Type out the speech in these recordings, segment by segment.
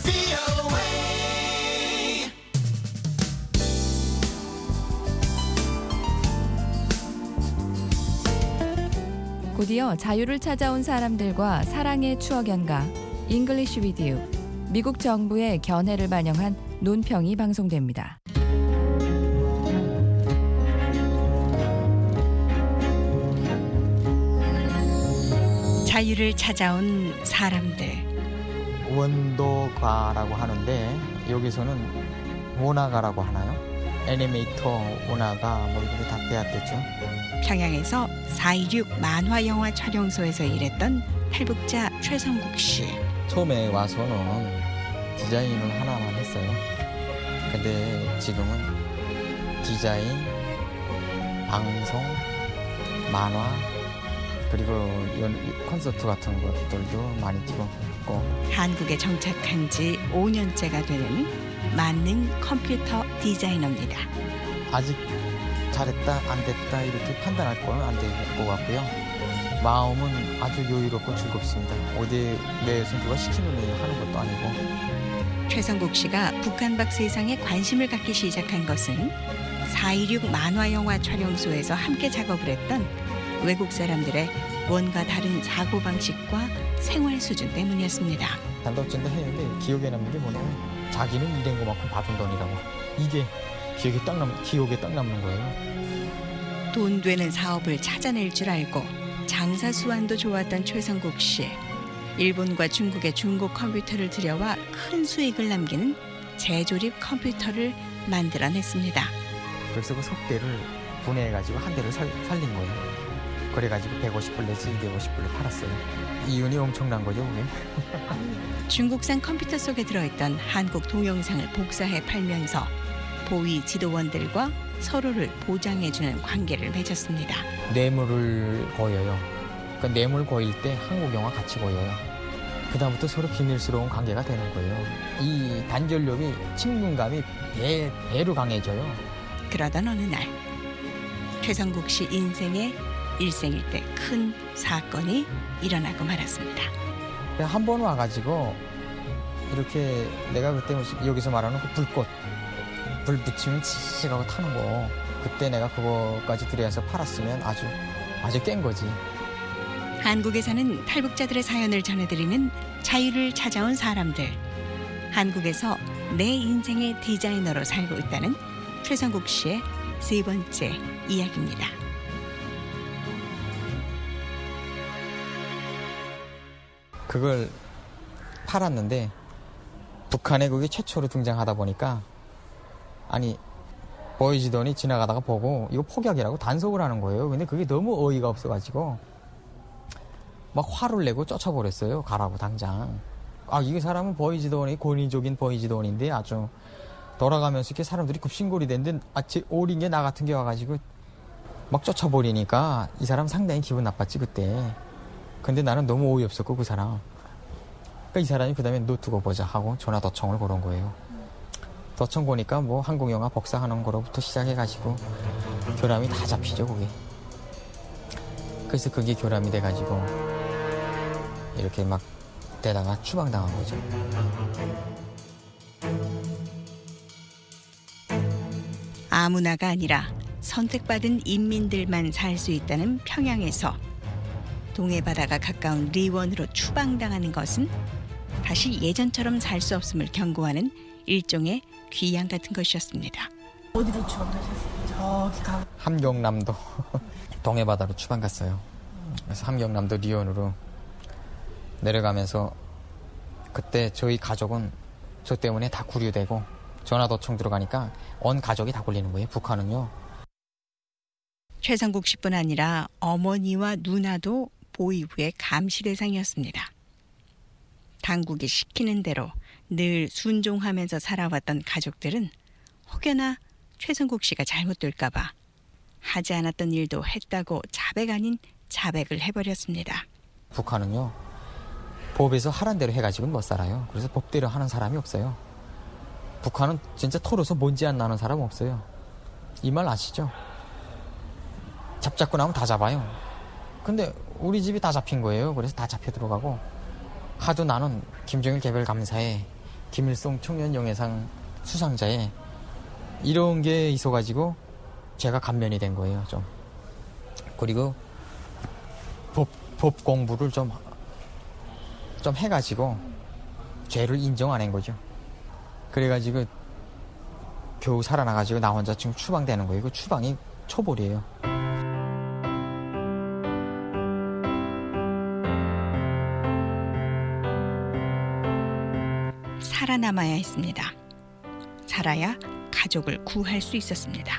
곧이어 자유를 찾아온 사람들과 사랑의 추억 연가 잉글리쉬 위드 유, 미국 정부의 견해를 반영한 논평이 방송됩니다. 자유를 찾아온 사람들. 원도가라고 하는데 여기서는 원화가라고 하나요? 애니메이터 원화가 뭐 이렇게 다 빼앗겼죠. 평양에서 4.16 만화영화 촬영소에서 일했던 탈북자 최성국 씨. 처음에 와서는 디자인을 하나만 했어요. 근데 지금은 디자인, 방송, 만화, 그리고 콘서트 같은 것들도 많이 뛰고 있고. 한국에 정착한 지 5년째가 되는 만능 컴퓨터 디자이너입니다. 아직 잘했다 안 됐다 이렇게 판단할 건 안 될 것 같고요. 마음은 아주 여유롭고 즐겁습니다. 어디 내에서 누가 시키는 일 하는 것도 아니고. 최성국 씨가 북한박 세상에 관심을 갖기 시작한 것은 4.16 만화영화 촬영소에서 함께 작업을 했던 외국 사람들의 뭔가 다른 사고방식과 생활 수준 때문이었습니다. 단답진도 했는데 기억에 남는 게 뭐냐면 자기는 일한 것만큼 받은 돈이라고. 이게 기억에 딱 남는 거예요. 돈 되는 사업을 찾아낼 줄 알고 장사 수완도 좋았던 최성국 씨. 일본과 중국의 중고 컴퓨터를 들여와 큰 수익을 남기는 재조립 컴퓨터를 만들어냈습니다. 그래서 그 석대를 분해해가지고 한 대를 살린 거예요. 그래가지고 150불 내지 250불을 팔았어요. 이윤이 엄청난 거죠, 그게. 중국산 컴퓨터 속에 들어있던 한국 동영상을 복사해 팔면서 보위 지도원들과 서로를 보장해주는 관계를 맺었습니다. 뇌물을 거여요. 그러니까 뇌물 거일 때 한국 영화 같이 거여요. 그다음부터 서로 비밀스러운 관계가 되는 거예요. 이 단절력이 친분감이 배로 강해져요. 그러던 어느 날 최성국 씨 인생의 일생일 때 큰 사건이 일어나고 말았습니다. 한 번 와가지고 이렇게 내가 그때 여기서 말하는 그 불 붙이면 치익하고 타는 거, 그때 내가 그거까지 들여서 팔았으면 아주 깬 거지. 한국에 사는 탈북자들의 사연을 전해드리는 자유를 찾아온 사람들. 한국에서 내 인생의 디자이너로 살고 있다는 최성국 씨의 세 번째 이야기입니다. 그걸 팔았는데 북한에 그게 최초로 등장하다 보니까 보이지더니 지나가다가 보고 이거 폭약이라고 단속을 하는 거예요. 근데 그게 너무 어이가 없어가지고 막 화를 내고 쫓아버렸어요. 가라고 당장. 이 사람은 보이지더니 권위적인 보이지더니인데 아주 돌아가면서 이렇게 사람들이 급신골이 됐는데 오린 게 나 같은 게 와가지고 막 쫓아버리니까 이 사람 상당히 기분 나빴지 그때. 근데 나는 너무 어이없었고 그 사람. 그러니까 이 사람이 그 다음에 너 두고 보자 하고 전화 도청을 걸은 거예요. 도청 보니까 뭐 한국 영화 복사하는 거로부터 시작해가지고 교람이 다 잡히죠 그게. 그래서 그게 교람이 돼가지고 이렇게 막 되다가 추방당한 거죠. 아무나가 아니라 선택받은 인민들만 살 수 있다는 평양에서 동해 바다가 가까운 리원으로 추방당하는 것은 다시 예전처럼 살 수 없음을 경고하는 일종의 귀양 같은 것이었습니다. 어디로 추방가셨어요? 저기 함경남도 동해 바다로 추방 갔어요. 그래서 함경남도 리원으로 내려가면서 그때 저희 가족은 저 때문에 다 구류되고 전화 도청 들어가니까 온 가족이 다 걸리는 거예요. 북한은요. 최성국 씨뿐 아니라 어머니와 누나도 보위부의 감시 대상이었습니다. 당국이 시키는 대로 늘 순종하면서 살아왔던 가족들은 혹여나 최성국 씨가 잘못될까 봐 하지 않았던 일도 했다고 자백 아닌 자백을 해버렸습니다. 북한은요. 법에서 하란 대로 해가지고는 못 살아요. 그래서 법대로 하는 사람이 없어요. 북한은 진짜 털어서 먼지 안 나는 사람 없어요. 이 말 아시죠? 잡고 나면 다 잡아요. 근데 우리 집이 다 잡힌 거예요. 그래서 다 잡혀 들어가고 하도 나는 김정일 개별 감사에 김일성 청년영예상 수상자에 이런 게 있어가지고 제가 감면이 된 거예요. 좀. 그리고 법 공부를 좀 해가지고 죄를 인정 안 한 거죠. 그래가지고 겨우 살아나가지고 나 혼자 지금 추방되는 거예요. 그 추방이 초벌이에요. 살아남아야 했습니다. 살아야 가족을 구할 수 있었습니다.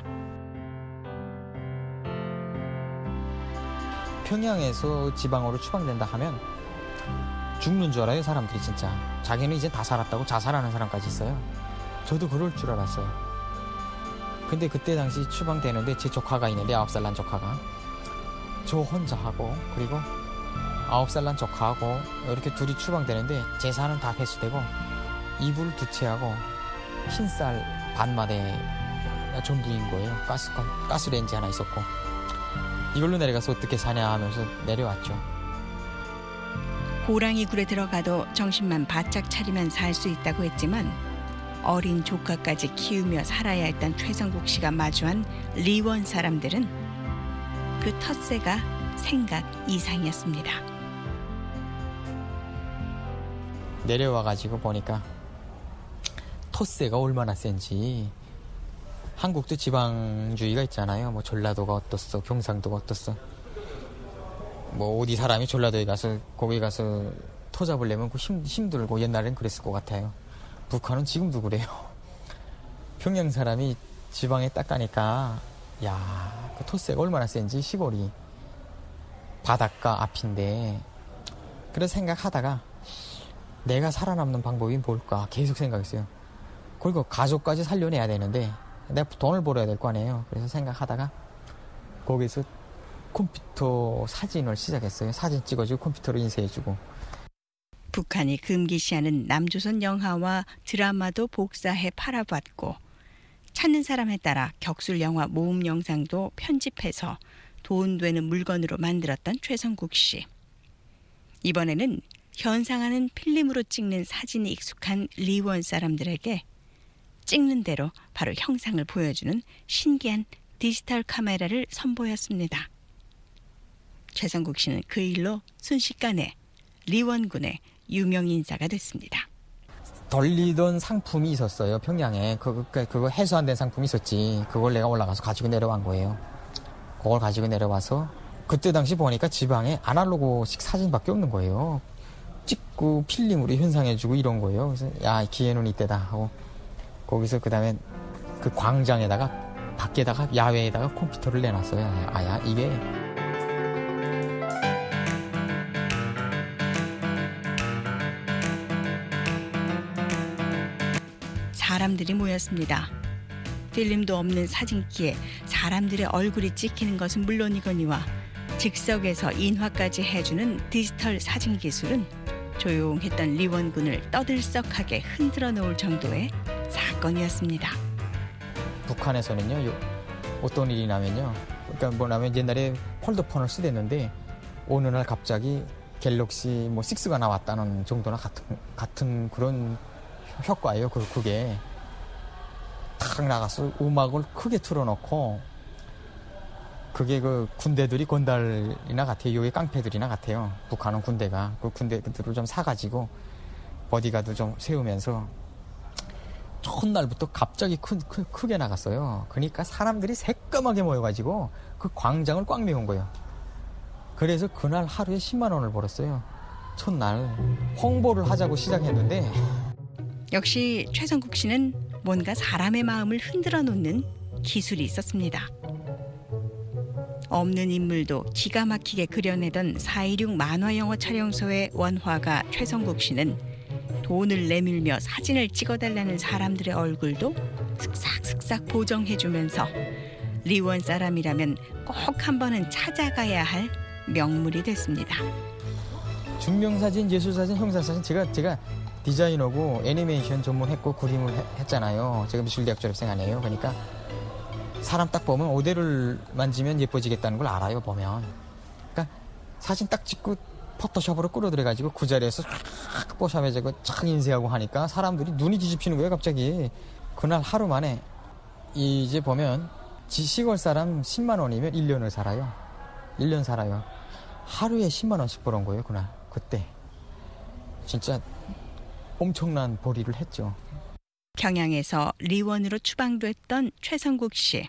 평양에서 지방으로 추방된다 하면 죽는 줄 알아요, 사람들이 진짜. 자기는 이제 다 살았다고 자살하는 사람까지 있어요. 저도 그럴 줄 알았어요. 근데 그때 당시 추방되는데 제 조카가 있는데 9살 난 조카가 저 혼자 하고 그리고 9살 난 조카하고 이렇게 둘이 추방되는데 재산은 다 회수되고 이불 2채하고 흰쌀 반마대 전부인 거예요. 가스레인지 하나 있었고 이걸로 내려가서 어떻게 사냐 하면서 내려왔죠. 호랑이 굴에 들어가도 정신만 바짝 차리면 살 수 있다고 했지만 어린 조카까지 키우며 살아야 했던 최성국 씨가 마주한 리원 사람들은 그 텃세가 생각 이상이었습니다. 내려와가지고 보니까 텃세가 얼마나 센지. 한국도 지방주의가 있잖아요. 뭐 전라도가 어떻어, 경상도가 어떻어. 뭐 어디 사람이 전라도에 가서 거기 가서 터 잡으려면 힘들고 옛날엔 그랬을 것 같아요. 북한은 지금도 그래요. 평양 사람이 지방에 딱 가니까 야, 그 텃세가 얼마나 센지 시골이 바닷가 앞인데 그래서 생각하다가 내가 살아남는 방법이 뭘까 계속 생각했어요. 그리고 가족까지 살려내야 되는데 내가 돈을 벌어야 될 거 아니에요. 그래서 생각하다가 거기서 컴퓨터 사진을 시작했어요. 사진 찍어주고 컴퓨터로 인쇄해주고. 북한이 금기시하는 남조선 영화와 드라마도 복사해 팔아봤고 찾는 사람에 따라 격술 영화 모음 영상도 편집해서 돈 되는 물건으로 만들었던 최성국 씨. 이번에는 현상하는 필름으로 찍는 사진이 익숙한 리원 사람들에게 찍는 대로 바로 형상을 보여주는 신기한 디지털 카메라를 선보였습니다. 최성국 씨는 그 일로 순식간에 리원군의 유명 인사가 됐습니다. 돌리던 상품이 있었어요. 평양에. 그거 해소 안 된 상품이 있었지. 그걸 내가 올라가서 가지고 내려간 거예요. 그걸 가지고 내려와서 그때 당시 보니까 지방에 아날로그식 사진밖에 없는 거예요. 찍고 필름으로 현상해주고 이런 거예요. 그래서 야, 기회는 이때다 하고 거기서 그 다음에 그 광장에다가 밖에다가 야외에다가 컴퓨터를 내놨어요. 아야 이게 사람들이 모였습니다. 필름도 없는 사진기에 사람들의 얼굴이 찍히는 것은 물론이거니와 즉석에서 인화까지 해주는 디지털 사진 기술은 조용했던 리원군을 떠들썩하게 흔들어 놓을 정도의 사건이었습니다. 북한에서는요, 어떤 일이 나면요, 그러니까 뭐냐면 옛날에 폴더폰을 쓰댔는데 어느 날 갑자기 갤럭시 뭐 6가 나왔다는 정도나 같은 그런 효과예요. 그게 탁 나가서 음악을 크게 틀어놓고 그게 그 군대들이 건달이나 같아요. 여기 깡패들이나 같아요. 북한은 군대가 그 군대들을 좀 사가지고 보디가드 좀 세우면서 첫날부터 갑자기 크게 나갔어요. 그러니까 사람들이 새까맣게 모여가지고 그 광장을 꽉 메운 거예요. 그래서 그날 하루에 10만 원을 벌었어요. 첫날 홍보를 하자고 시작했는데 역시 최성국 씨는 뭔가 사람의 마음을 흔들어 놓는 기술이 있었습니다. 없는 인물도 기가 막히게 그려내던 4.16 만화영화 촬영소의 원화가 최성국 씨는 돈을 내밀며 사진을 찍어달라는 사람들의 얼굴도 슥싹슥싹 보정해주면서 리원 사람이라면 꼭 한 번은 찾아가야 할 명물이 됐습니다. 증명사진, 예술사진, 형사사진 제가 디자이너고 애니메이션 전문했고 그림을 했잖아요. 제가 미술대학 졸업생 아니에요. 그러니까 사람 딱 보면 모델을 만지면 예뻐지겠다는 걸 알아요. 보면. 그러니까 사진 딱 찍고 포토샵으로 끌어들여가지고 그 자리에서 쫙 뽀샵해지고 쫙 인쇄하고 하니까 사람들이 눈이 뒤집히는 거예요, 갑자기. 그날 하루 만에 이제 보면 시골 사람 10만 원이면 1년을 살아요. 1년 살아요. 하루에 10만 원씩 벌은 거예요, 그날. 그때. 진짜 엄청난 벌이를 했죠. 평양에서 리원으로 추방도 했던 최성국 씨.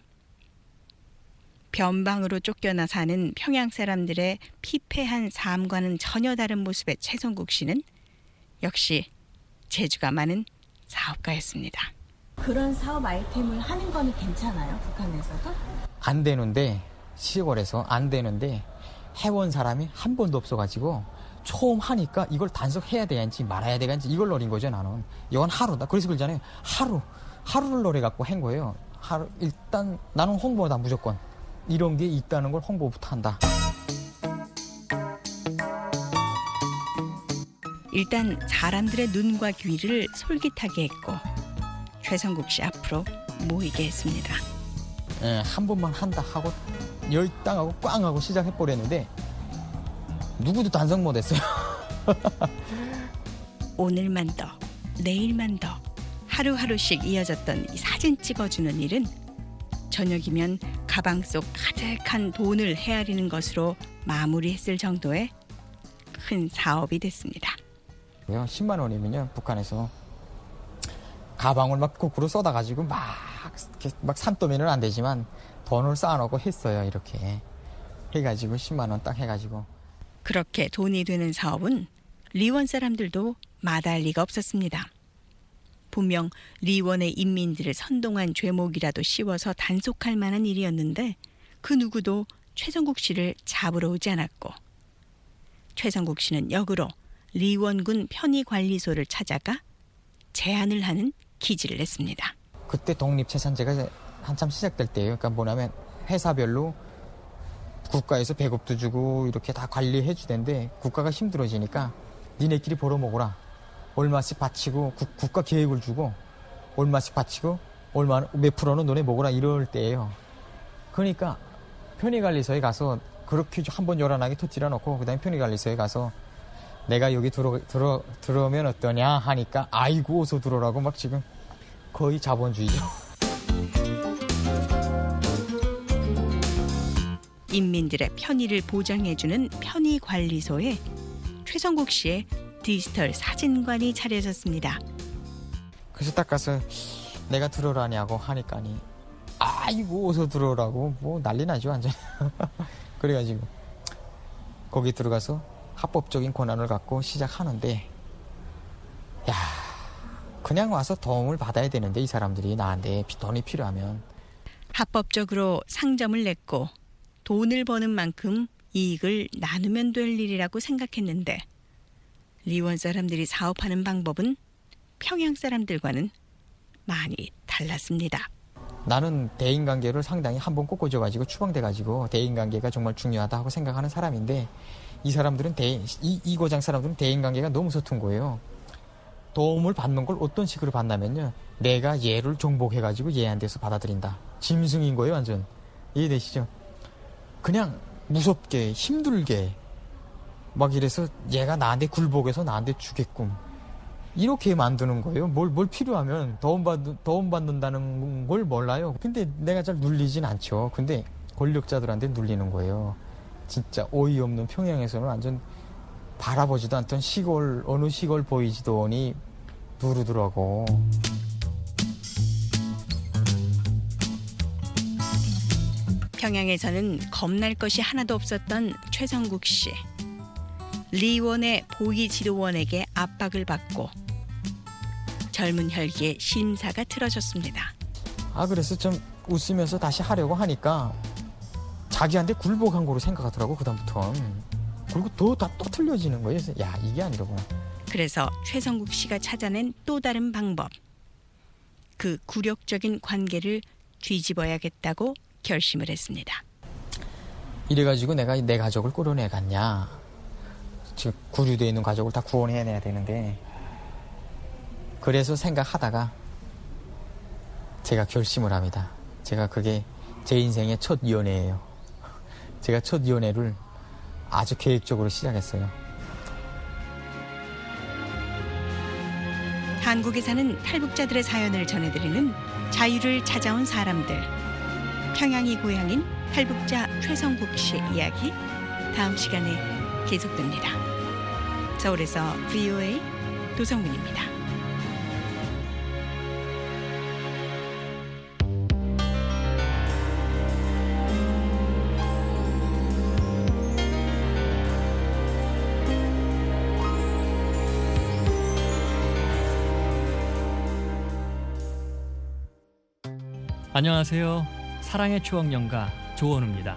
변방으로 쫓겨나 사는 평양 사람들의 피폐한 삶과는 전혀 다른 모습의 최성국 씨는 역시 재주가 많은 사업가였습니다. 그런 사업 아이템을 하는 거는 괜찮아요? 북한에서도? 안 되는데, 시골에서 안 되는데 해본 사람이 한 번도 없어가지고 처음 하니까 이걸 단속해야 되는지 말아야 되는지 이걸 노린 거죠, 나는. 이건 하루다. 그래서 그러잖아요. 하루를 노려갖고 한 거예요. 일단 나는 홍보다 무조건. 이런 게 있다는 걸 홍보부터 한다. 일단 사람들의 눈과 귀를 솔깃하게 했고 최성국 씨 앞으로 모이게 했습니다. 예, 한 번만 한다 하고 열당하고 꽝 하고 시작해버렸는데 누구도 단속 못했어요. 오늘만 더, 내일만 더 하루하루씩 이어졌던 이 사진 찍어주는 일은 저녁이면 가방 속 가득한 돈을 헤아리는 것으로 마무리했을 정도의 큰 사업이 됐습니다. 10만 원이면요, 북한에서 가방을 막 거꾸로 쏟아가지고 막 산더미는 안 되지만 돈을 쌓아놓고 했어요. 이렇게 해가지고 10만 원 딱 해가지고. 그렇게 돈이 되는 사업은 리원 사람들도 마다할 리가 없었습니다. 분명 리원의 인민들을 선동한 죄목이라도 씌워서 단속할 만한 일이었는데 그 누구도 최성국 씨를 잡으러 오지 않았고 최성국 씨는 역으로 리원군 편의관리소를 찾아가 제안을 하는 기지를 냈습니다. 그때 독립채산제가 한참 시작될 때예요. 그러니까 뭐냐면 회사별로 국가에서 배급도 주고 이렇게 다 관리해 주던데 국가가 힘들어지니까 니네끼리 벌어먹어라. 얼마씩 바치고 국가 계획을 주고 얼마씩 바치고 몇 프로는 너네 먹어라 이럴 때예요. 그러니까 편의관리소에 가서 그렇게 한번 요란하게 터뜨려 놓고 그다음에 편의관리소에 가서 내가 여기 들어오면 어떠냐 하니까 아이고 어서 들어오라고 막 지금 거의 자본주의죠. 인민들의 편의를 보장해주는 편의관리소에 최성국 씨의 디지털 사진관이 차려졌습니다. 그래서 딱 가서 내가 들어오라냐고 하니까니 아이고 어서 들어오라고 뭐 난리 나죠 완전. 그래가지고 거기 들어가서 합법적인 권한을 갖고 시작하는데 야 그냥 와서 도움을 받아야 되는데 이 사람들이 나한테 돈이 필요하면 합법적으로 상점을 냈고 돈을 버는 만큼 이익을 나누면 될 일이라고 생각했는데 리원 사람들이 사업하는 방법은 평양 사람들과는 많이 달랐습니다. 나는 대인관계를 상당히 한번 꺾어줘가지고 추방돼가지고 대인관계가 정말 중요하다고 생각하는 사람인데 이 사람들은 이 고장 사람들은 대인관계가 너무 서툰 거예요. 도움을 받는 걸 어떤 식으로 받냐면요. 내가 얘를 정복해가지고 얘한테서 받아들인다. 짐승인 거예요 완전. 이해되시죠? 그냥 무섭게 힘들게 막 이래서 얘가 나한테 굴복해서 나한테 주게끔 이렇게 만드는 거예요. 뭘 필요하면 도움받는다는 걸 몰라요. 근데 내가 잘 눌리진 않죠. 근데 권력자들한테 눌리는 거예요. 진짜 어이없는 평양에서는 완전 바라보지도 않던 어느 시골 보이지도 않니 누르더라고. 평양에서는 겁날 것이 하나도 없었던 최성국 씨. 리원의 보위지도원에게 압박을 받고 젊은 혈기에 심사가 틀어졌습니다. 그래서 좀 웃으면서 다시 하려고 하니까 자기한테 굴복한 거로 생각하더라고 그다음부터는. 그리고 또 틀려지는 거예요. 그래서 야 이게 아니더구나. 그래서 최성국 씨가 찾아낸 또 다른 방법. 그 굴욕적인 관계를 뒤집어야겠다고 결심을 했습니다. 이래가지고 내가 내 가족을 끌어내갔냐. 지금 구류되어 있는 가족을 다 구원해내야 되는데 그래서 생각하다가 제가 결심을 합니다. 제가 그게 제 인생의 첫 연애예요. 제가 첫 연애를 아주 계획적으로 시작했어요. 한국에 사는 탈북자들의 사연을 전해드리는 자유를 찾아온 사람들. 평양이 고향인 탈북자 최성국 씨의 이야기 다음 시간에 계속됩니다. 서울에서 VOA 도성훈입니다. 안녕하세요. 사랑의 추억 연가 조원우입니다.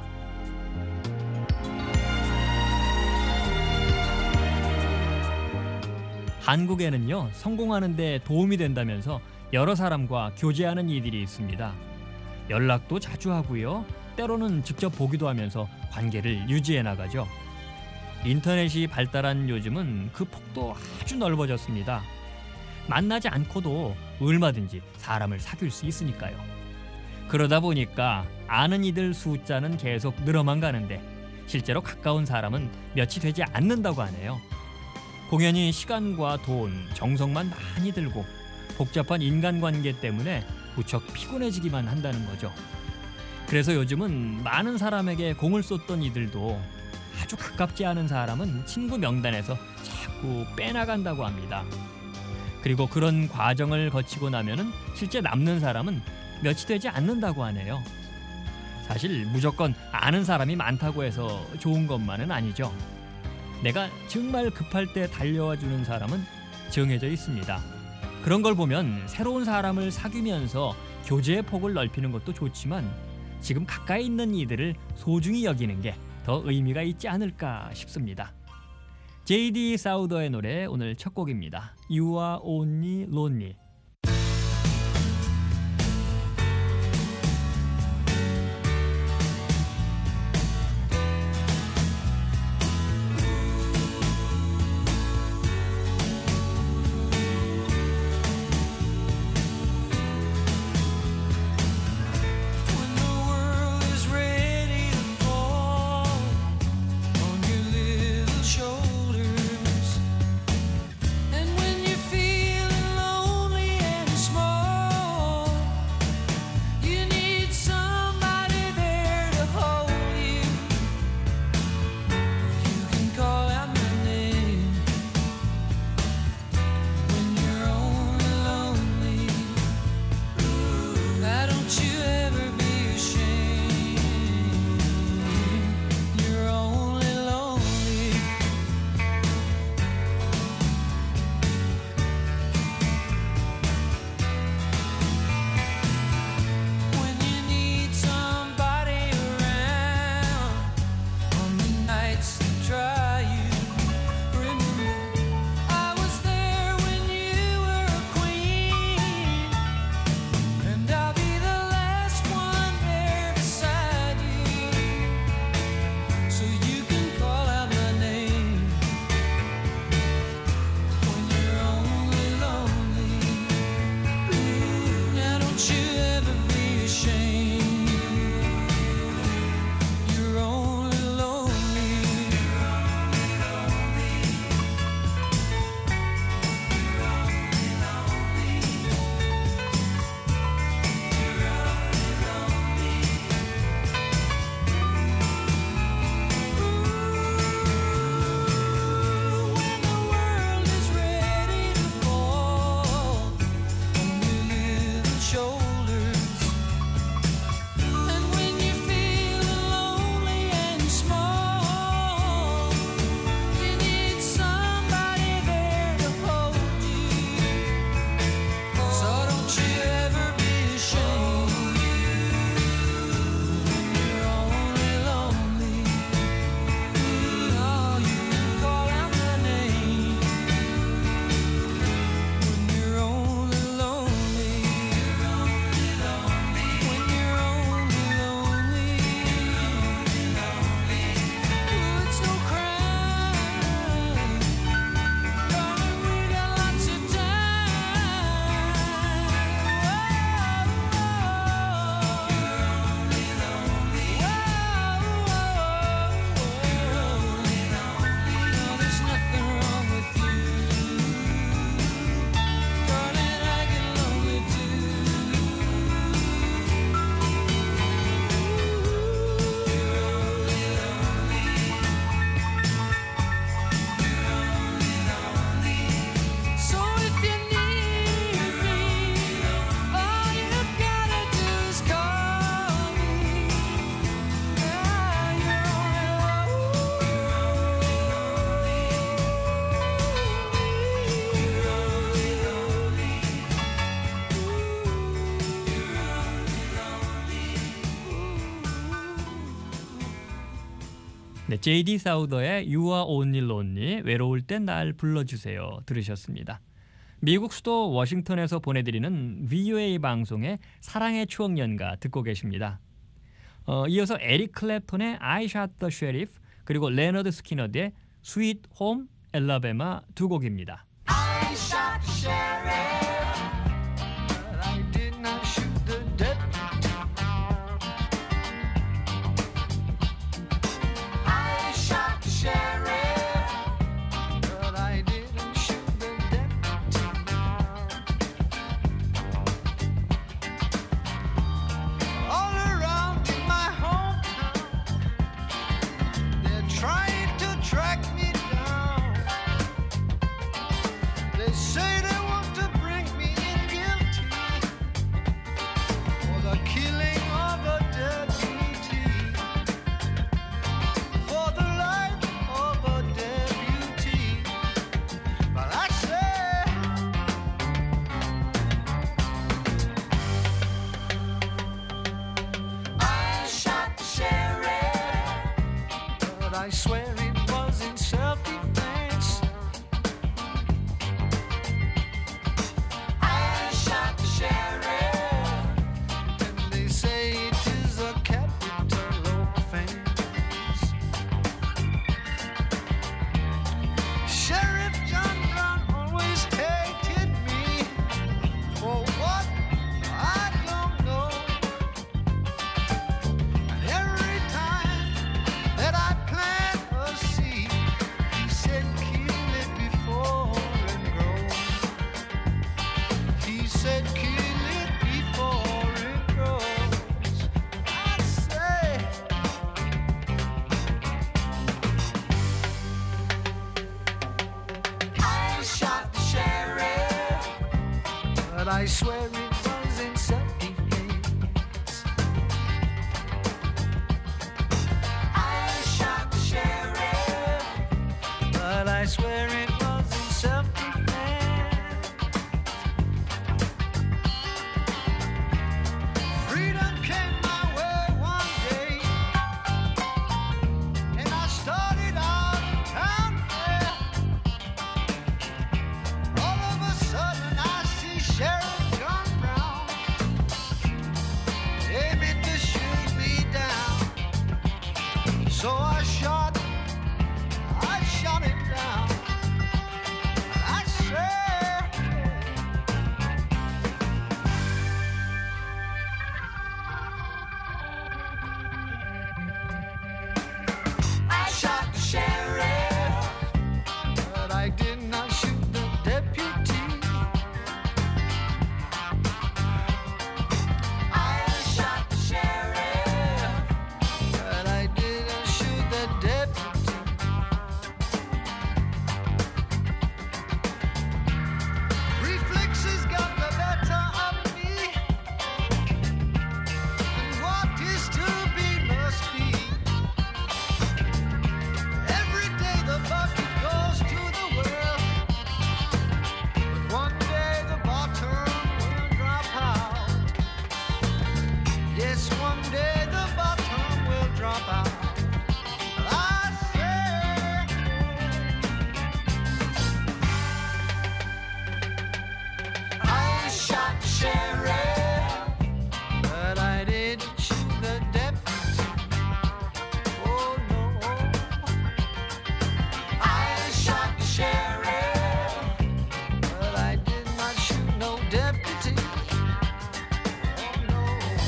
한국에는요, 성공하는 데 도움이 된다면서 여러 사람과 교제하는 이들이 있습니다. 연락도 자주 하고요. 때로는 직접 보기도 하면서 관계를 유지해 나가죠. 인터넷이 발달한 요즘은 그 폭도 아주 넓어졌습니다. 만나지 않고도 얼마든지 사람을 사귈 수 있으니까요. 그러다 보니까 아는 이들 숫자는 계속 늘어만 가는데 실제로 가까운 사람은 몇이 되지 않는다고 하네요. 공연히 시간과 돈, 정성만 많이 들고 복잡한 인간관계 때문에 무척 피곤해지기만 한다는 거죠. 그래서 요즘은 많은 사람에게 공을 쏟던 이들도 아주 가깝지 않은 사람은 친구 명단에서 자꾸 빼나간다고 합니다. 그리고 그런 과정을 거치고 나면은 실제 남는 사람은 몇이 되지 않는다고 하네요. 사실 무조건 아는 사람이 많다고 해서 좋은 것만은 아니죠. 내가 정말 급할 때 달려와 주는 사람은 정해져 있습니다. 그런 걸 보면 새로운 사람을 사귀면서 교제의 폭을 넓히는 것도 좋지만 지금 가까이 있는 이들을 소중히 여기는 게 더 의미가 있지 않을까 싶습니다. J.D. 사우더의 노래 오늘 첫 곡입니다. You are only lonely. Shoulders, and when you're feeling lonely 네, J.D. 사우더의 You Are Only Lonely, 외로울 땐 날 불러주세요 들으셨습니다. 미국 수도 워싱턴에서 보내드리는 VOA 방송의 사랑의 추억 연가 듣고 계십니다. 이어서 에릭 클랩톤의 I Shot the Sheriff 그리고 레너드 스키너드의 Sweet Home Alabama 두 곡입니다. I shot the sheriff, but I did not shoot the deputy. I shot the sheriff, but I didn't shoot the deputy. All around in my hometown, they're trying to track me down. They say they want to bring me in guilty for the killing of a deputy, for the life of a deputy. But I say, I shot the sheriff, but I swear it was in self-defense. I shot the sheriff, and they say it is a capital offense. Sheriff John Brown always hated me for what I don't know. And every time that I plant a seed, he said kill it before it grows. He said kill it before it grows. I say, I shot the sheriff, but I swear it was in self-defense. I shot the sheriff, but I swear it was in self-defense. Freedom came my way one day, and I started out of town there. All of a sudden I see Sheriff John Brown aiming to shoot me down. So I shot him down. I said, I shot the sheriff, but I did not shoot the deputy. I shot the sheriff, but I didn't shoot the deputy. Reflexes got the better of me, and what is to be must be. Every day the bucket goes to the well, but one day the bottom will drop out. Yes, one day the bottom will drop out. I say, I shot the sheriff, but I didn't shoot the deputy. Oh no, I shot the sheriff, but I did not shoot no deputy. Oh no.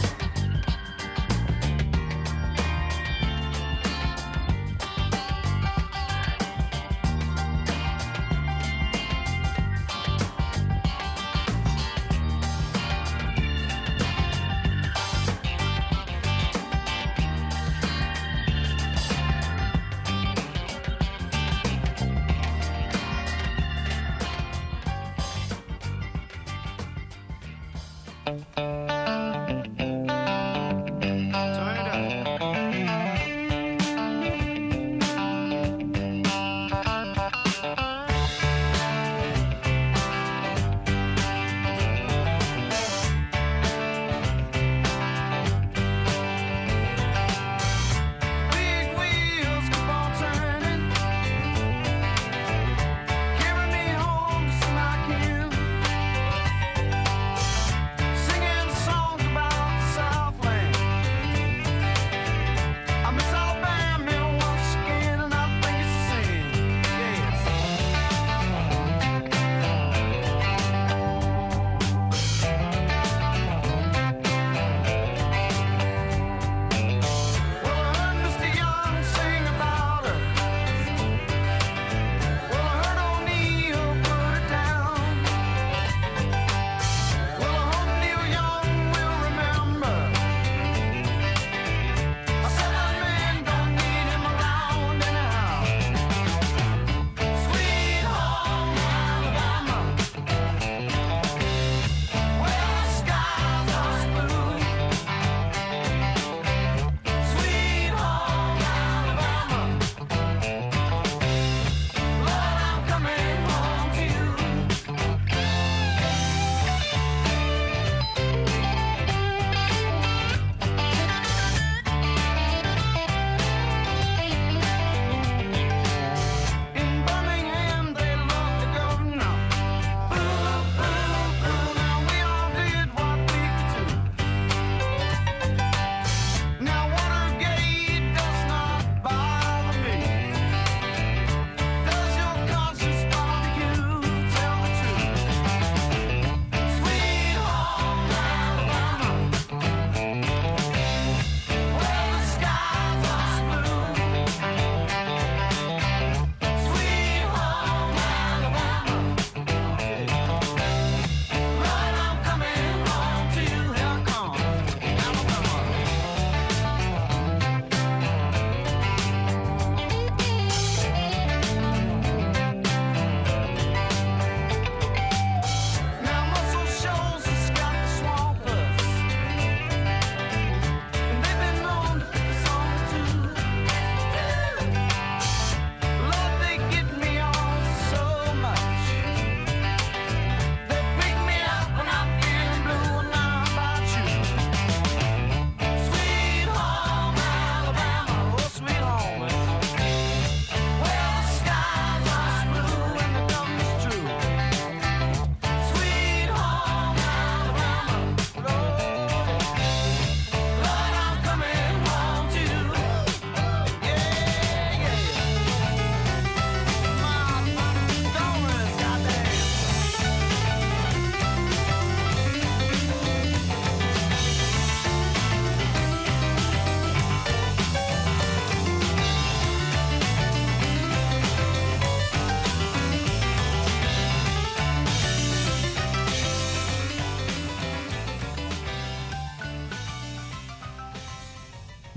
Turn it up. Big wheels come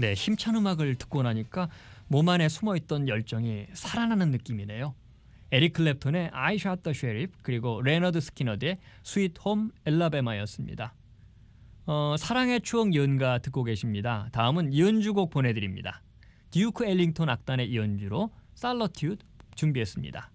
네, 힘찬 음악을 듣고 나니까 몸 안에 숨어있던 열정이 살아나는 느낌이네요. 에릭 클랩톤의 I Shot the Sheriff 그리고 레너드 스키너드의 Sweet Home Alabama였습니다. 사랑의 추억 연가 듣고 계십니다. 다음은 연주곡 보내드립니다. 듀크 엘링턴 악단의 연주로 Solitude 준비했습니다.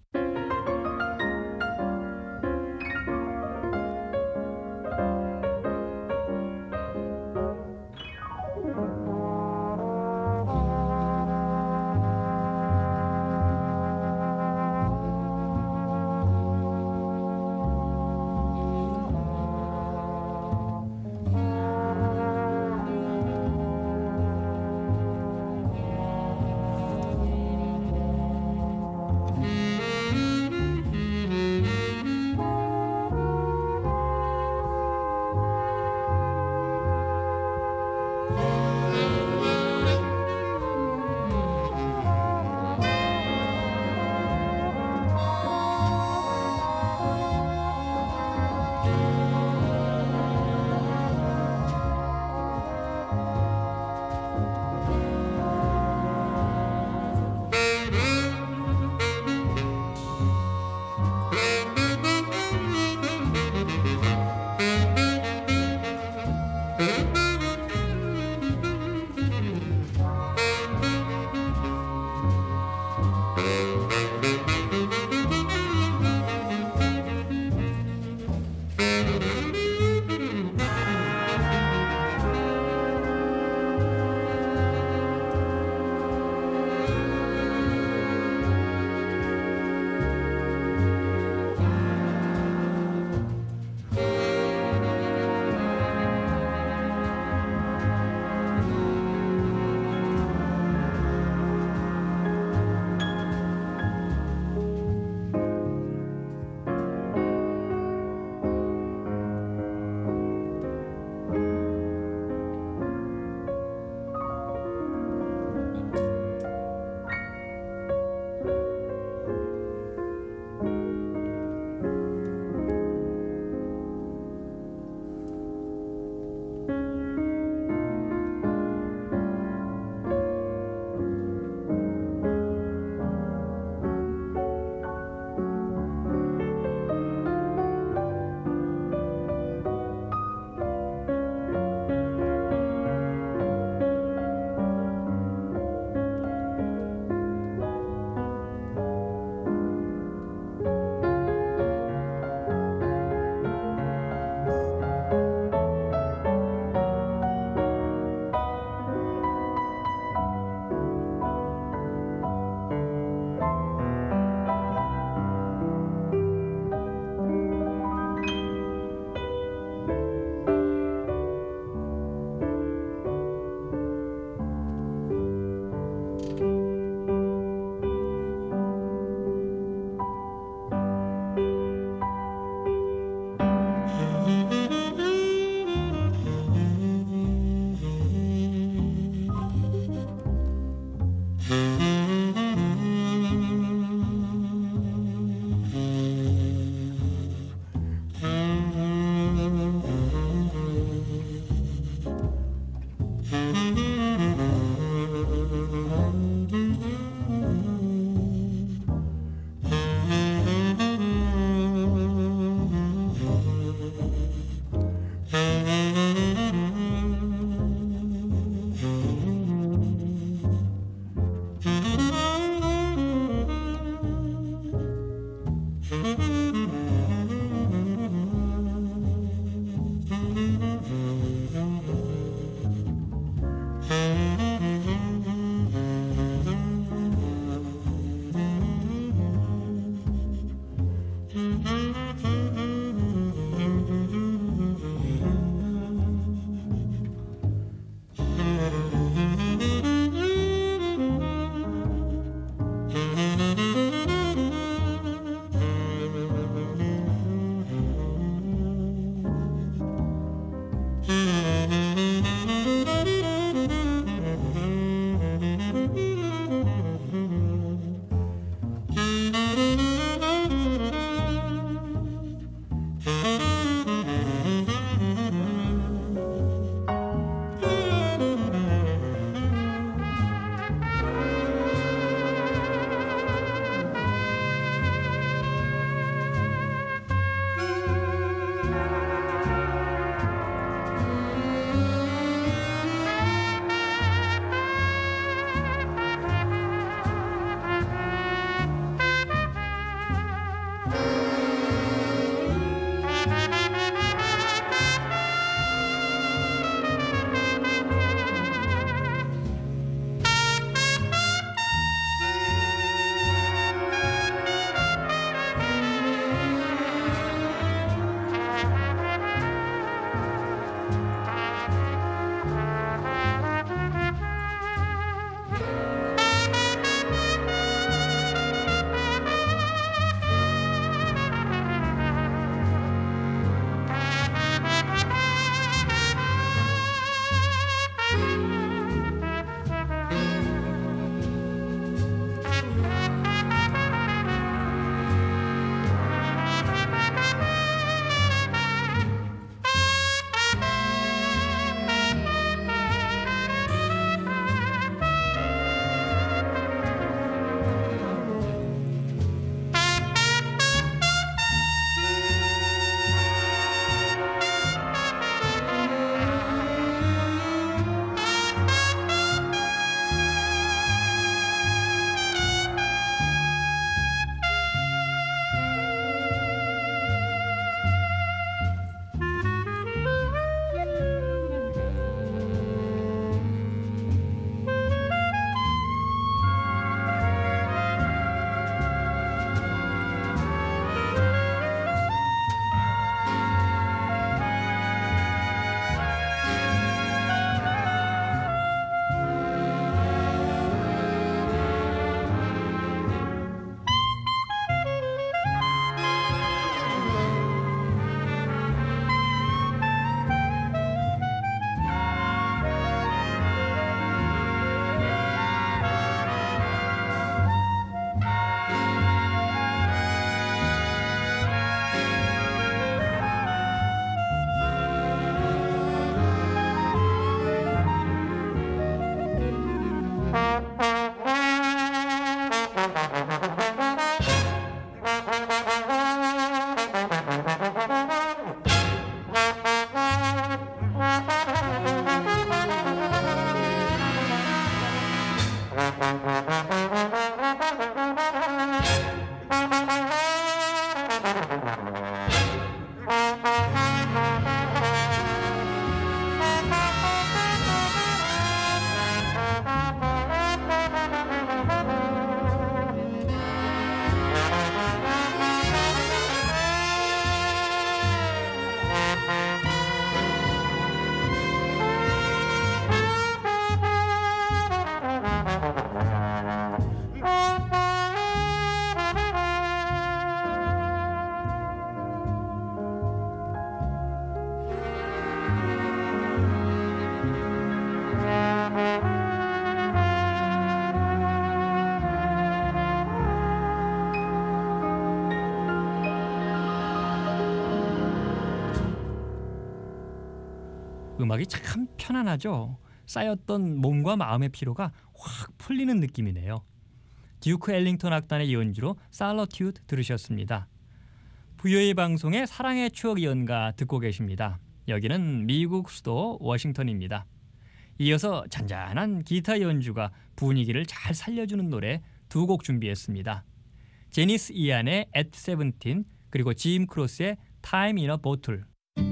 음악이 참 편안하죠. 쌓였던 몸과 마음의 피로가 확 풀리는 느낌이네요. 듀크 엘링턴 악단의 연주로 살러튜드 들으셨습니다. VOA 방송의 사랑의 추억 연가 듣고 계십니다. 여기는 미국 수도 워싱턴입니다. 이어서 잔잔한 기타 연주가 분위기를 잘 살려주는 노래 두 곡 준비했습니다. 제니스 이안의 At 17 그리고 짐 크로스의 Time in a Bottle.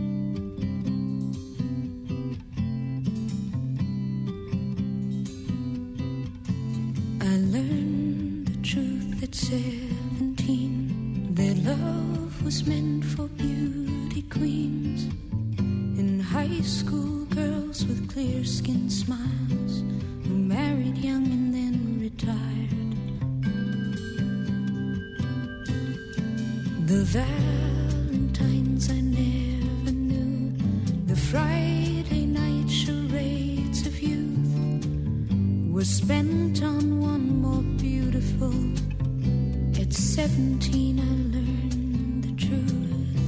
I learned the truth at 17, that love was meant for beauty queens and high school girls with clear skin smiles who married young and then retired. The Valentines I never knew, the Friday night charades of youth were spent on one more beautiful. At 17 I learned the truth.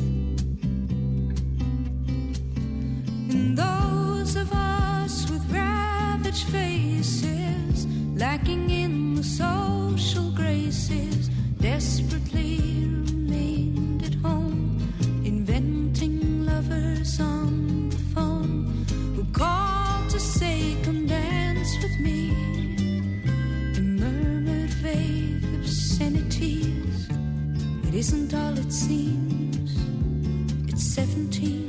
And those of us with ravaged faces, lacking in the social graces, desperately remained at home, inventing lovers on the phone who called to say, come dance with me. Vague obscenities. It isn't all it seems. It's 17.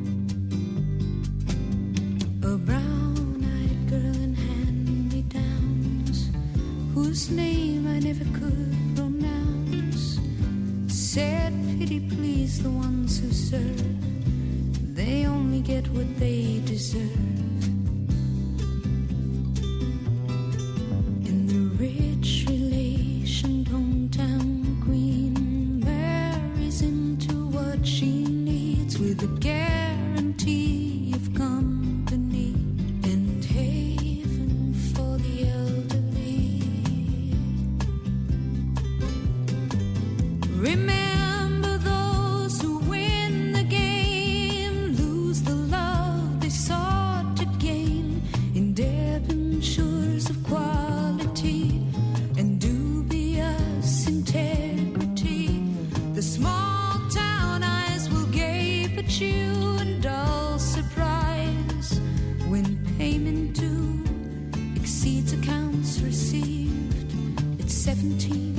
A brown-eyed girl in hand-me-downs, whose name I never could pronounce, said, pity please the ones who serve. They only get what they deserve. With a guarantee of company and haven for the elderly. Remember those who win the game, lose the love they sought to gain in debentures of quality and dubious integrity. The small town eyes will gape at you in dull surprise when payment due exceeds accounts received at 17.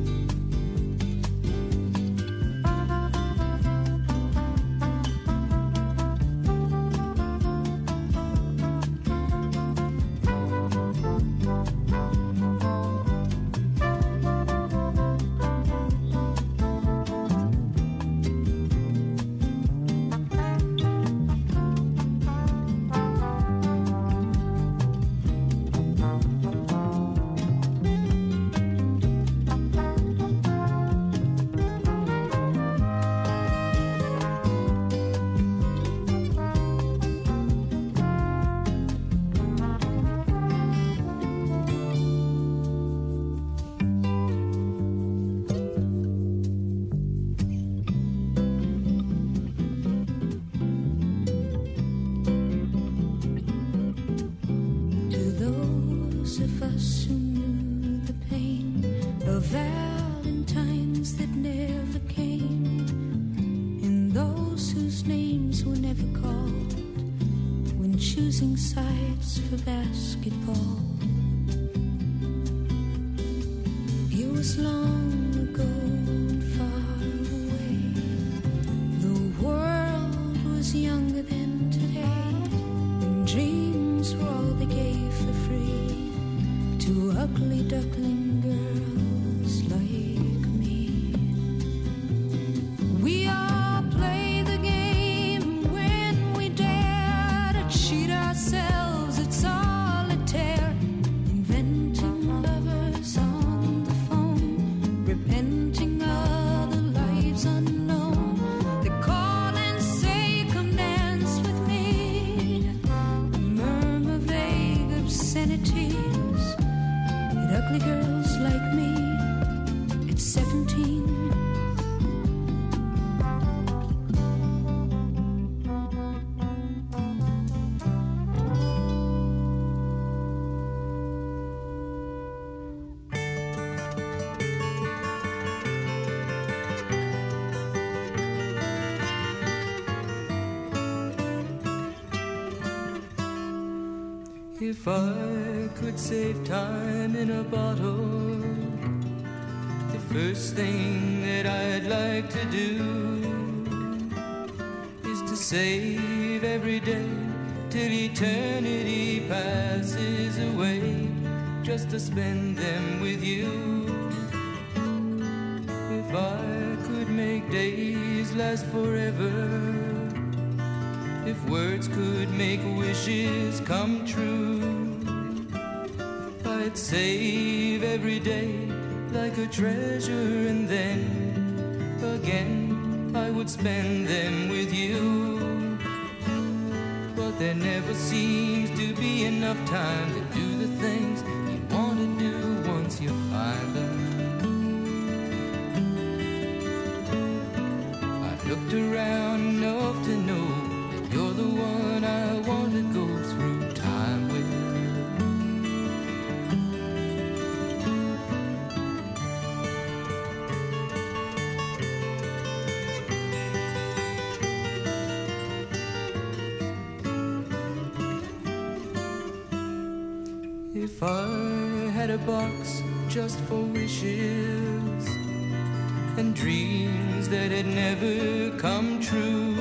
Valentines that never came, and those whose names were never called when choosing sides for basketball. It was long ago painting other lives unknown. They call and say, come dance with me. They murmur vague obscenities at ugly girls like me at 17. If I could save time in a bottle, the first thing that I'd like to do is to save every day till eternity passes away, just to spend them with you. If I could make days last forever, if words could make wishes come true, I'd save every day like a treasure, and then again I would spend them with you. But there never seems to be enough time to do the things you want to do once you find them. I've looked around enough to know you're the one I want to go through time with. If I had a box just for wishes and dreams that had never come true,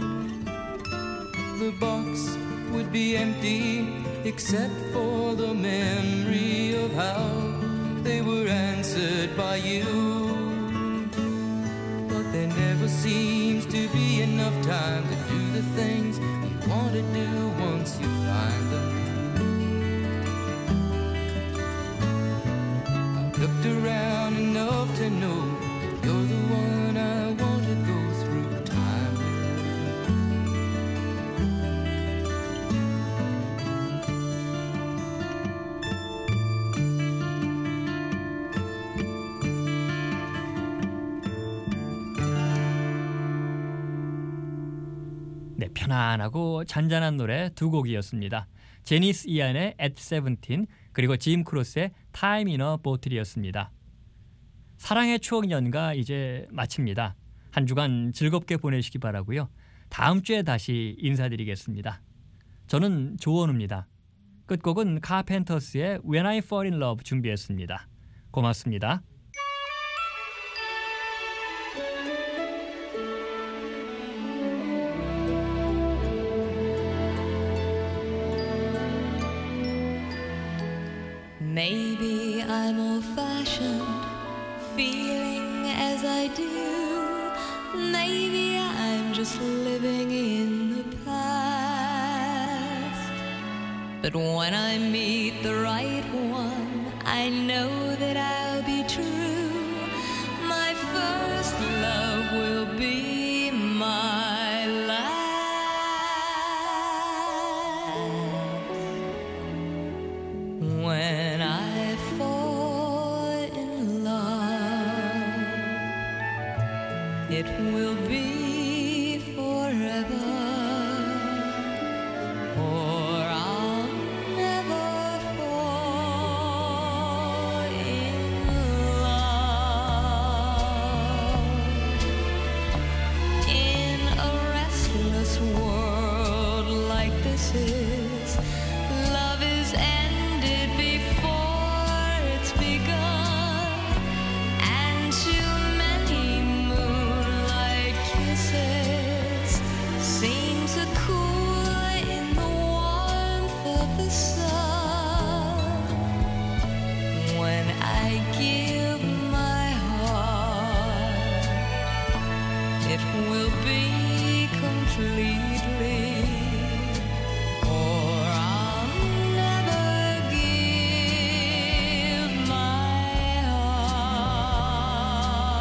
the box would be empty except for the memory of how they were answered by you. But there never seems to be enough time to do the things you want to do once you find them. I've looked around enough to know that you're the one I want to go through time with. 네, 편안하고 잔잔한 노래 두 곡이었습니다. 제니스 이안의 At 17 그리고 짐 크로스의 Time in a Bottle이었습니다. 사랑의 추억 연가 이제 마칩니다. 한 주간 즐겁게 보내시기 바라고요. 다음 주에 다시 인사드리겠습니다. 저는 조원우입니다. 끝곡은 카펜터스의 When I Fall in Love 준비했습니다. 고맙습니다. Maybe I'm old-fashioned, feeling as I do. Maybe I'm just living in the past. But when I meet the right one, I know that I'll be true. My first love will be my last. When I fall in love, it will be forever, or I'll never fall in love. In a restless world like this is, love is ended before it's begun, and too many moonlight kisses seem to cool in the warmth of the sun. When I give my heart, it will be completely, or I'll never give my heart.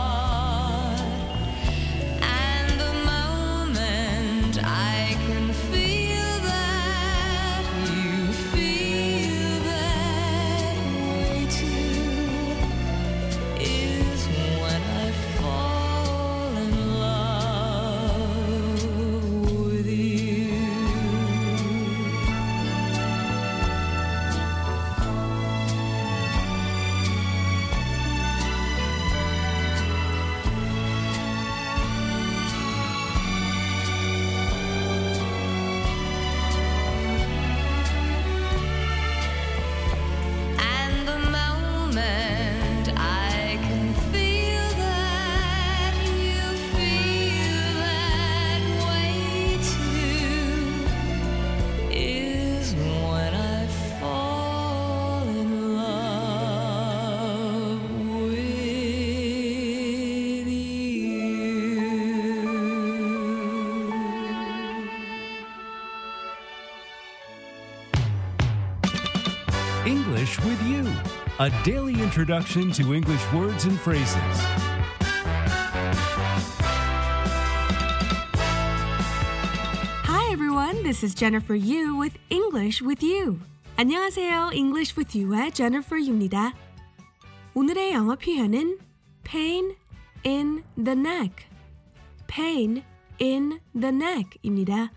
English with You, a daily introduction to English words and phrases. Hi everyone, this is Jennifer Yu with English with You. 안녕하세요, English with You의 Jennifer Yu입니다. 오늘의 영어 표현은 pain in the neck, pain in the neck입니다.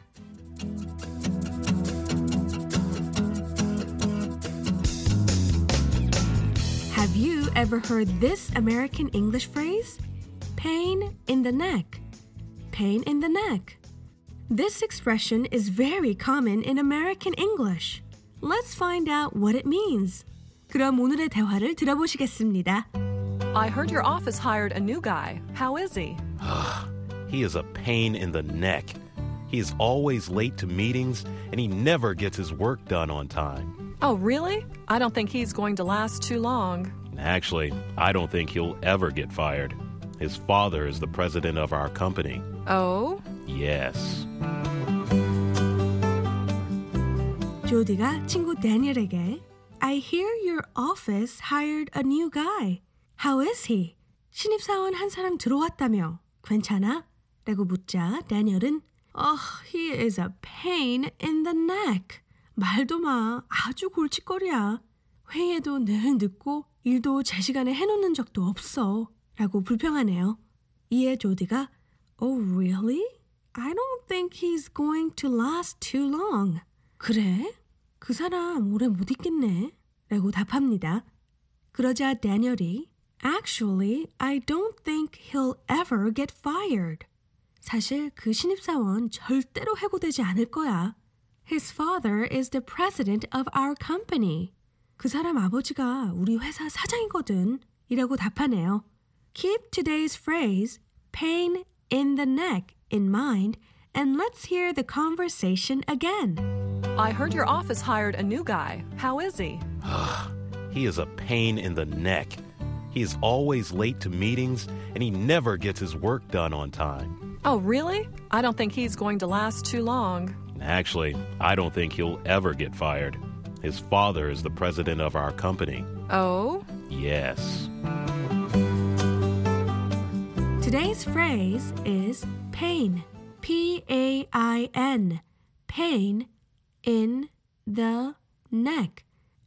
Have you ever heard this American English phrase? Pain in the neck. Pain in the neck. This expression is very common in American English. Let's find out what it means. 그럼 오늘의 대화를 들어보시겠습니다. I heard your office hired a new guy. How is he? He is a pain in the neck. He is always late to meetings, and he never gets his work done on time. Oh, really? I don't think he's going to last too long. Actually, I don't think he'll ever get fired. His father is the president of our company. Oh? Yes. 조디가 친구 데니엘에게 I hear your office hired a new guy. How is he? 신입사원 한 사람 들어왔다며. 괜찮아? 라고 묻자 데니엘은 he is a pain in the neck. 말도 마. 아주 골칫거리야. 회의에도 늘 늦고 일도 제 시간에 해놓는 적도 없어. 라고 불평하네요. 이에 조디가 Oh, really? I don't think he's going to last too long. 그래? 그 사람 오래 못 있겠네. 라고 답합니다. 그러자 데니얼이 Actually, I don't think he'll ever get fired. 사실 그 신입사원 절대로 해고되지 않을 거야. His father is the president of our company. 그 사람 아버지가 우리 회사 사장이거든. 이라고 답하네요. Keep today's phrase, pain in the neck, in mind, and let's hear the conversation again. I heard your office hired a new guy. How is he? He is a pain in the neck. He is always late to meetings, and he never gets his work done on time. Oh, really? I don't think he's going to last too long. Actually, I don't think he'll ever get fired. His father is the president of our company. Oh? Yes. Today's phrase is pain. P-A-I-N. Pain in the neck.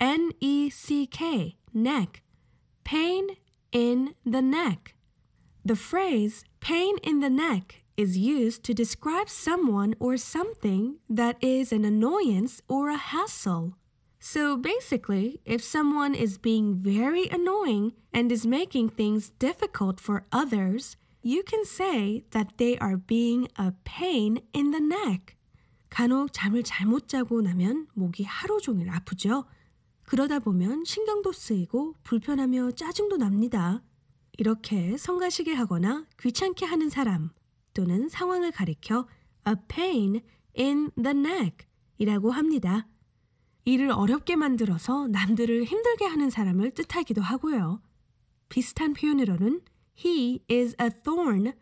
N-E-C-K. Neck. Pain in the neck. The phrase pain in the neck is used to describe someone or something that is an annoyance or a hassle. So basically, if someone is being very annoying and is making things difficult for others, you can say that they are being a pain in the neck. 간혹 잠을 잘못 자고 나면 목이 하루 종일 아프죠. 그러다 보면 신경도 쓰이고 불편하며 짜증도 납니다. 이렇게 성가시게 하거나 귀찮게 하는 사람 또는 상황을 가리켜 a pain in the neck 이라고 합니다. 일을 어렵게 만들어서 남들을 힘들게 하는 사람을 뜻하기도 하고요. 비슷한 표현으로는 He is a thorn,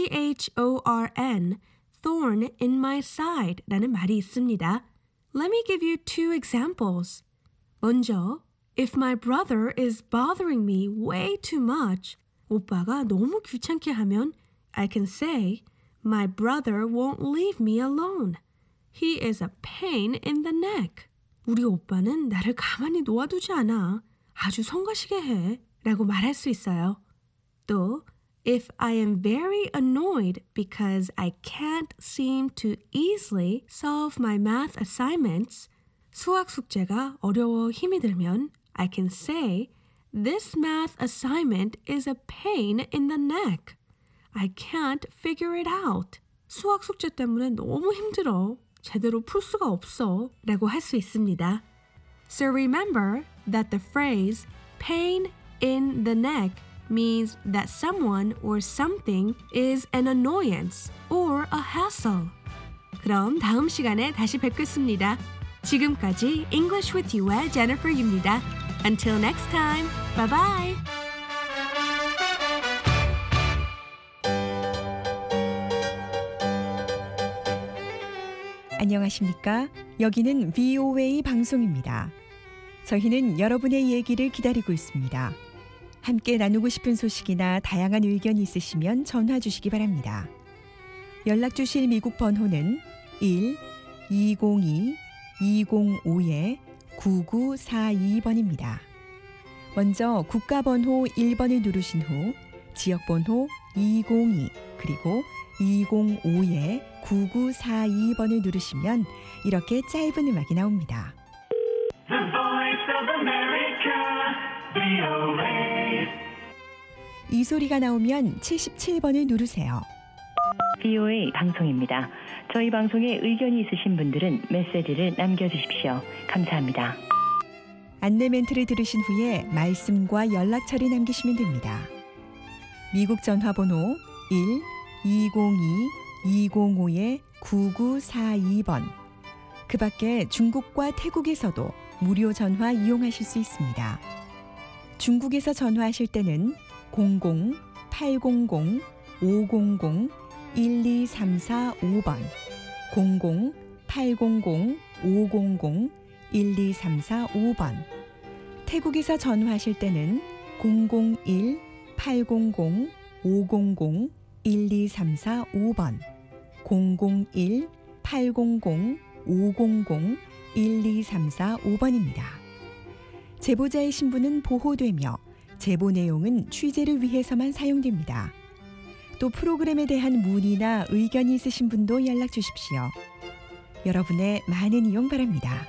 T-H-O-R-N, thorn in my side 라는 말이 있습니다. Let me give you two examples. 먼저, if my brother is bothering me way too much, 오빠가 너무 귀찮게 하면 I can say, my brother won't leave me alone. He is a pain in the neck. 우리 오빠는 나를 가만히 놓아두지 않아. 아주 성가시게 해. 라고 말할 수 있어요. 또, if I am very annoyed because I can't seem to easily solve my math assignments, 수학 숙제가 어려워 힘이 들면 I can say, this math assignment is a pain in the neck. I can't figure it out. 수학 숙제 때문에 너무 힘들어. 제대로 풀 수가 없어. 라고 할 수 있습니다. So remember that the phrase pain in the neck means that someone or something is an annoyance or a hassle. 그럼 다음 시간에 다시 뵙겠습니다. 지금까지 English with You의 Jennifer Yu입니다. Until next time, bye bye. 안녕하십니까? 여기는 VOA 방송입니다. 저희는 여러분의 얘기를 기다리고 있습니다. 함께 나누고 싶은 소식이나 다양한 의견이 있으시면 전화 주시기 바랍니다. 연락 주실 미국 번호는 1-202-205-9942번입니다. 먼저 국가번호 1번을 누르신 후 지역번호 202 그리고 205-9942번을 누르시면 이렇게 짧은 음악이 나옵니다. The Voice of America, VOA. 이 소리가 나오면 77번을 누르세요. VOA 방송입니다. 저희 방송에 의견이 있으신 분들은 메시지를 남겨주십시오. 감사합니다. 안내 멘트를 들으신 후에 말씀과 연락처를 남기시면 됩니다. 미국 전화번호 1-202-205-9942번. 그 밖에 중국과 태국에서도 무료 전화 이용하실 수 있습니다. 중국에서 전화하실 때는 00-800-500-12345번 00-800-500-12345번 태국에서 전화하실 때는 001-800-500-12345번 001-800-500-12345번입니다. 제보자의 신분은 보호되며 제보 내용은 취재를 위해서만 사용됩니다. 또 프로그램에 대한 문의나 의견이 있으신 분도 연락 주십시오. 여러분의 많은 이용 바랍니다.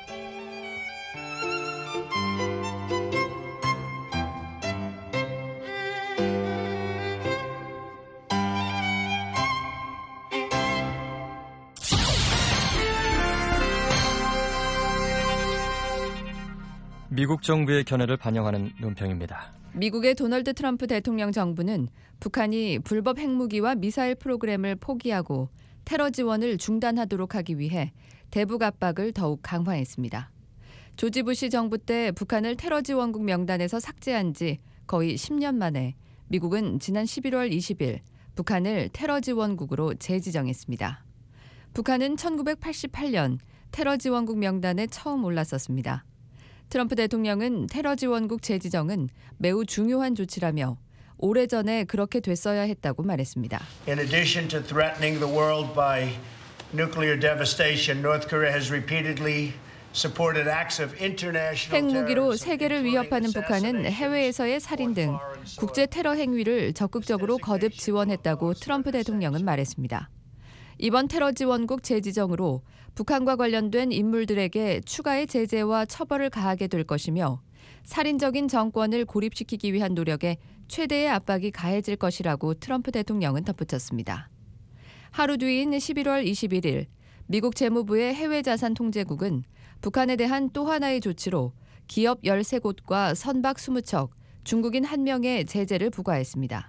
미국 정부의 견해를 반영하는 논평입니다. 미국의 도널드 트럼프 대통령 정부는 북한이 불법 핵무기와 미사일 프로그램을 포기하고 테러 지원을 중단하도록 하기 위해 대북 압박을 더욱 강화했습니다. 조지 부시 정부 때 북한을 테러 지원국 명단에서 삭제한 지 거의 10년 만에 미국은 지난 11월 20일 북한을 테러 지원국으로 재지정했습니다. 북한은 1988년 테러 지원국 명단에 처음 올랐었습니다. 트럼프 대통령은 테러 지원국 재지정은 매우 중요한 조치라며 오래전에 그렇게 됐어야 했다고 말했습니다. In addition to threatening the world by nuclear devastation, North Korea has repeatedly supported acts of international 핵무기로 세계를 위협하는 북한은 해외에서의 살인 등 국제 테러 행위를 적극적으로 거듭 지원했다고 트럼프 대통령은 말했습니다. 이번 테러 지원국 재지정으로 북한과 관련된 인물들에게 추가의 제재와 처벌을 가하게 될 것이며 살인적인 정권을 고립시키기 위한 노력에 최대의 압박이 가해질 것이라고 트럼프 대통령은 덧붙였습니다. 하루 뒤인 11월 21일 미국 재무부의 해외자산 통제국은 북한에 대한 또 하나의 조치로 기업 13곳과 선박 20척, 중국인 1명의 제재를 부과했습니다.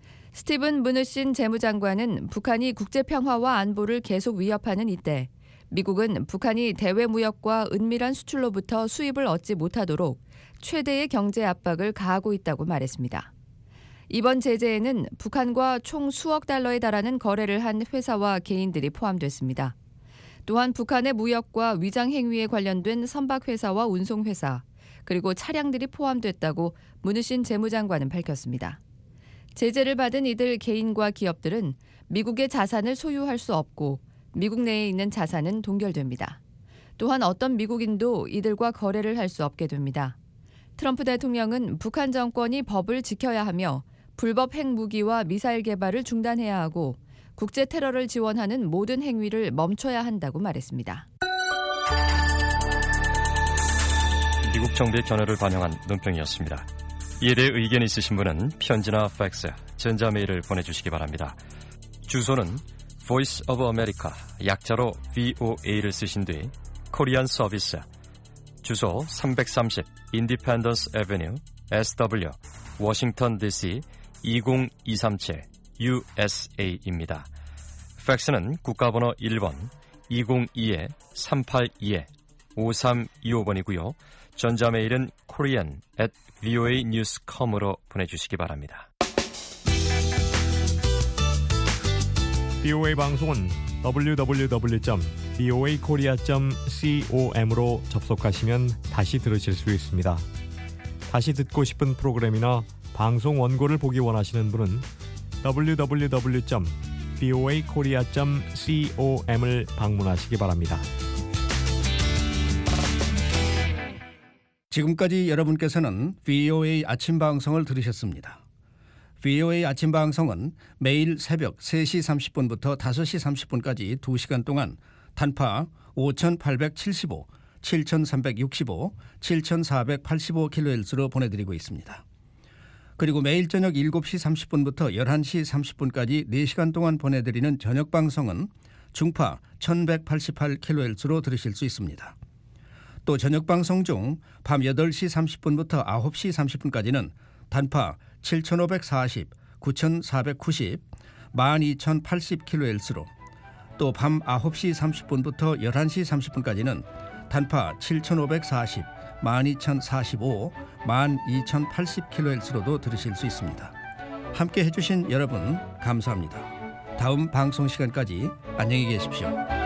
스티븐 무누신 재무장관은 북한이 국제평화와 안보를 계속 위협하는 이때 미국은 북한이 대외 무역과 은밀한 수출로부터 수입을 얻지 못하도록 최대의 경제 압박을 가하고 있다고 말했습니다. 이번 제재에는 북한과 총 수억 달러에 달하는 거래를 한 회사와 개인들이 포함됐습니다. 또한 북한의 무역과 위장 행위에 관련된 선박회사와 운송회사, 그리고 차량들이 포함됐다고 무누신 재무장관은 밝혔습니다. 제재를 받은 이들 개인과 기업들은 미국의 자산을 소유할 수 없고 미국 내에 있는 자산은 동결됩니다. 또한 어떤 미국인도 이들과 거래를 할 수 없게 됩니다. 트럼프 대통령은 북한 정권이 법을 지켜야 하며 불법 핵무기와 미사일 개발을 중단해야 하고 국제 테러를 지원하는 모든 행위를 멈춰야 한다고 말했습니다. 미국 정부의 견해를 반영한 논평이었습니다. 이에 대해 의견이 있으신 분은 편지나 팩스, 전자메일을 보내주시기 바랍니다. 주소는 Voice of America, 약자로 VOA를 쓰신 뒤 코리안 서비스, 주소 330 Independence Avenue, SW, 워싱턴 DC 20237 USA입니다. 팩스는 국가번호 1번 202-382-5325번이고요. 전자메일은 korean@voanews.com으로 보내주시기 바랍니다. VOA 방송은 www.voakorea.com으로 접속하시면 다시 들으실 수 있습니다. 다시 듣고 싶은 프로그램이나 방송 원고를 보기 원하시는 분은 www.voakorea.com을 방문하시기 바랍니다. 지금까지 여러분께서는 VOA 아침 방송을 들으셨습니다. VOA 아침 방송은 매일 새벽 3시 30분부터 5시 30분까지 2시간 동안 단파 5875, 7365, 7485kHz로 보내드리고 있습니다. 그리고 매일 저녁 7시 30분부터 11시 30분까지 4시간 동안 보내드리는 저녁 방송은 중파 1188kHz로 들으실 수 있습니다. 또 저녁 방송 중 밤 8시 30분부터 9시 30분까지는 단파 7540, 9490, 12080kHz로 또 밤 9시 30분부터 11시 30분까지는 단파 7540, 12045, 12080kHz로도 들으실 수 있습니다. 함께 해주신 여러분 감사합니다. 다음 방송 시간까지 안녕히 계십시오.